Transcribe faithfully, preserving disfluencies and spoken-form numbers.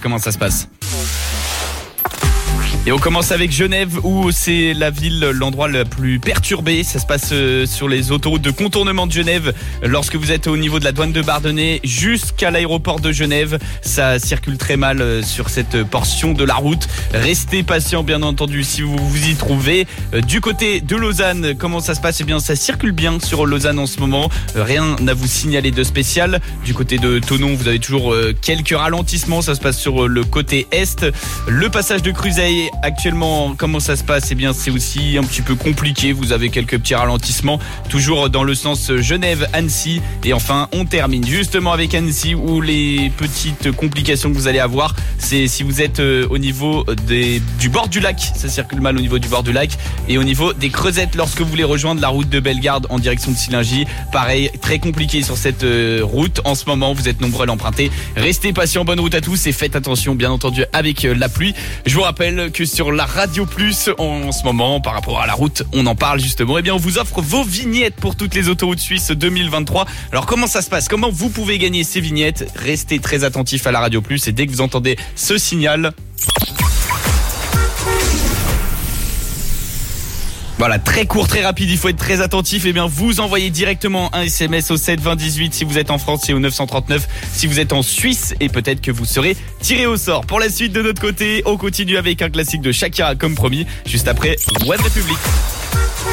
Comment ça se passe ? Et on commence avec Genève où c'est la ville, l'endroit le plus perturbé. Ça se passe euh, sur les autoroutes de contournement de Genève. Lorsque vous êtes au niveau de la douane de Bardonnay jusqu'à l'aéroport de Genève, ça circule très mal euh, sur cette portion de la route. Restez patient bien entendu si vous vous y trouvez. Euh, du côté de Lausanne, comment ça se passe ? Eh bien ça circule bien sur Lausanne en ce moment. Euh, rien à vous signaler de spécial. Du côté de Thonon, vous avez toujours euh, quelques ralentissements. Ça se passe sur euh, le côté est. Le passage de Cruzeil, actuellement, comment ça se passe ? Eh bien, c'est aussi un petit peu compliqué. Vous avez quelques petits ralentissements, toujours dans le sens Genève-Annecy. Et enfin, on termine justement avec Annecy, où les petites complications que vous allez avoir, c'est si vous êtes au niveau des, du bord du lac. Ça circule mal au niveau du bord du lac. Et au niveau des creusettes, lorsque vous voulez rejoindre la route de Bellegarde en direction de Sillingy. Pareil, très compliqué sur cette route. En ce moment, vous êtes nombreux à l'emprunter. Restez patients, bonne route à tous et faites attention, bien entendu, avec la pluie. Je vous rappelle que sur la Radio Plus, en ce moment, par rapport à la route, on en parle justement. Eh bien, on vous offre vos vignettes pour toutes les autoroutes suisses deux mille vingt-trois. Alors, comment ça se passe ? Comment vous pouvez gagner ces vignettes ? Restez très attentifs à la Radio Plus et dès que vous entendez ce signal... Voilà, très court, très rapide, il faut être très attentif. Eh bien, vous envoyez directement un S M S au sept vingt dix-huit si vous êtes en France et au neuf cent trente-neuf si vous êtes en Suisse. Et peut-être que vous serez tiré au sort. Pour la suite de notre côté, on continue avec un classique de Shakira comme promis, juste après One Republic.